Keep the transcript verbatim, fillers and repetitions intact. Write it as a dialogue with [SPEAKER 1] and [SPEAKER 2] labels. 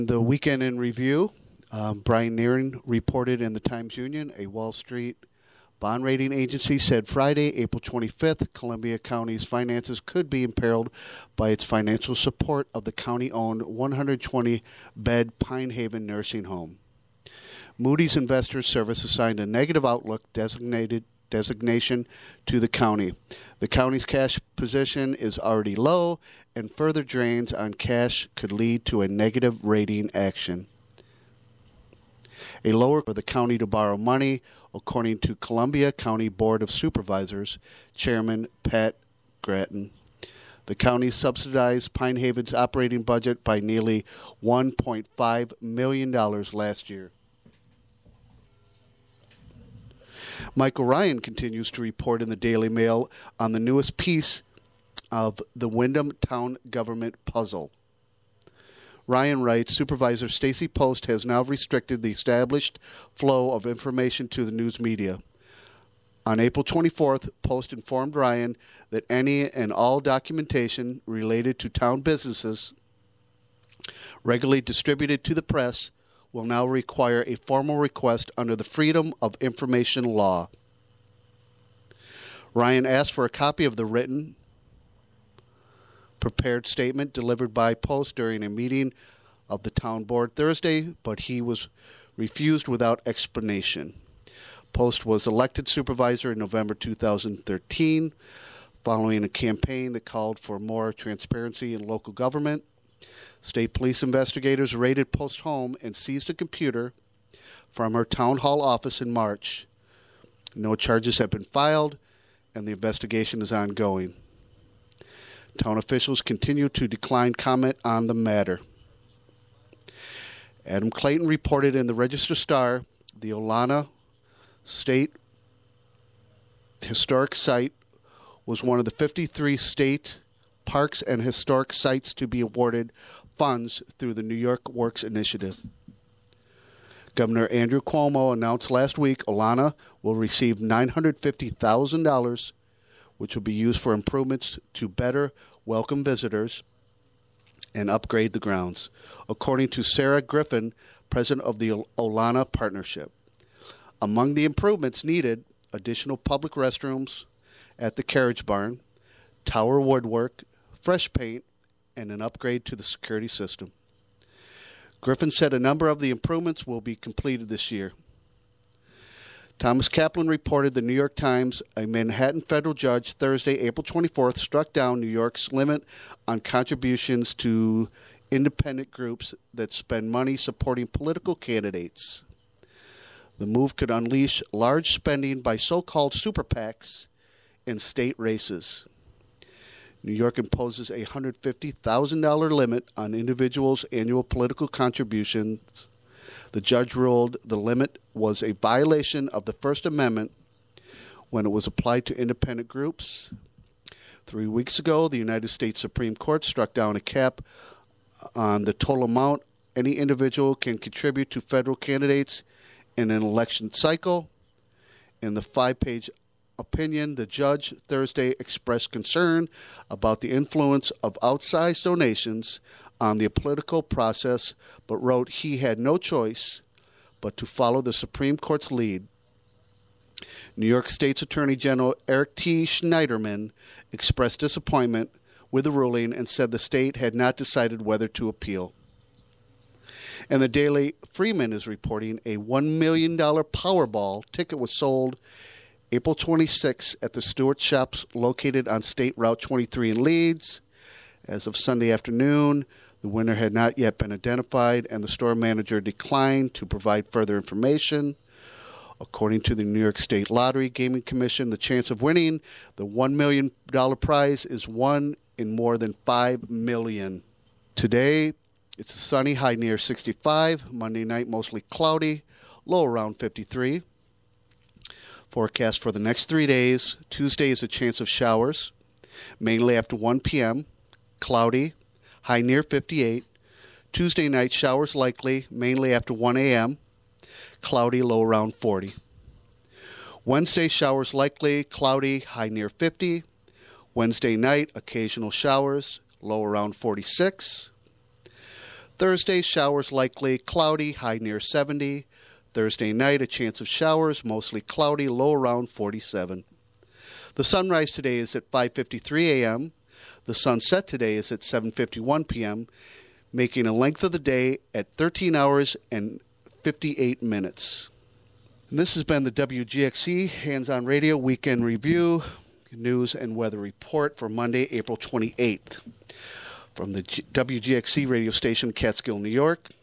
[SPEAKER 1] The weekend in review, um, Brian Nearing reported in the Times-Union, a Wall Street bond rating agency said Friday, April twenty-fifth, Columbia County's finances could be imperiled by its financial support of the county-owned one hundred twenty bed Pine Haven nursing home. Moody's Investors Service assigned a negative outlook designated designation to the county. The county's cash position is already low, and further drains on cash could lead to a negative rating action. A lower for the county to borrow money, according to Columbia County Board of Supervisors Chairman Pat Grattan. The county subsidized Pine Haven's operating budget by nearly one point five million dollars last year. Michael Ryan continues to report in the Daily Mail on the newest piece of the Windham Town Government Puzzle. Ryan writes, Supervisor Stacy Post has now restricted the established flow of information to the news media. On April twenty-fourth, Post informed Ryan that any and all documentation related to town businesses regularly distributed to the press will now require a formal request under the Freedom of Information Law. Ryan asked for a copy of the written, prepared statement delivered by Post during a meeting of the town board Thursday, but he was refused without explanation. Post was elected supervisor in November two thousand thirteen, following a campaign that called for more transparency in local government. State police investigators raided Post's home and seized a computer from her town hall office in March. No charges have been filed, and the investigation is ongoing. Town officials continue to decline comment on the matter. Adam Clayton reported in the Register-Star the Olana State Historic Site was one of the fifty-three state parks and historic sites to be awarded funds through the New York Works Initiative. Governor Andrew Cuomo announced last week Olana will receive nine hundred fifty thousand dollars, which will be used for improvements to better welcome visitors and upgrade the grounds, according to Sarah Griffin, president of the Olana Partnership. Among the improvements needed, additional public restrooms at the carriage barn, tower woodwork, fresh paint, and an upgrade to the security system. Griffin said a number of the improvements will be completed this year. Thomas Kaplan reported the New York Times, a Manhattan federal judge Thursday, April twenty-fourth, struck down New York's limit on contributions to independent groups that spend money supporting political candidates. The move could unleash large spending by so-called super PACs in state races. New York imposes a one hundred fifty thousand dollars limit on individuals' annual political contributions. The judge ruled the limit was a violation of the First Amendment when it was applied to independent groups. Three weeks ago, the United States Supreme Court struck down a cap on the total amount any individual can contribute to federal candidates in an election cycle. In the five-page opinion, the judge Thursday expressed concern about the influence of outsized donations on the political process, but wrote he had no choice but to follow the Supreme Court's lead. New York State's Attorney General Eric T. Schneiderman expressed disappointment with the ruling and said the state had not decided whether to appeal. And the Daily Freeman is reporting a one million dollars Powerball ticket was sold April twenty-sixth at the Stewart Shops located on State Route twenty-three in Leeds. As of Sunday afternoon, the winner had not yet been identified, and the store manager declined to provide further information. According to the New York State Lottery Gaming Commission, the chance of winning the one million dollars prize is one in more than five million dollars. Today, it's a sunny, high near sixty-five. Monday night, mostly cloudy, low around fifty-three. Forecast for the next three days. Tuesday is a chance of showers, mainly after one p.m., cloudy, high near fifty-eight. Tuesday night, showers likely, mainly after one a.m., cloudy, low around forty. Wednesday, showers likely, cloudy, high near fifty. Wednesday night, occasional showers, low around forty-six. Thursday, showers likely, cloudy, high near seventy. Thursday night, a chance of showers, mostly cloudy, low around forty-seven. The sunrise today is at five fifty-three a.m. The sunset today is at seven fifty-one p.m., making a length of the day at thirteen hours and fifty-eight minutes. And this has been the W G X C Hands-On Radio Weekend Review, News and Weather Report for Monday, April twenty-eighth. From the G- W G X C radio station, Catskill, New York,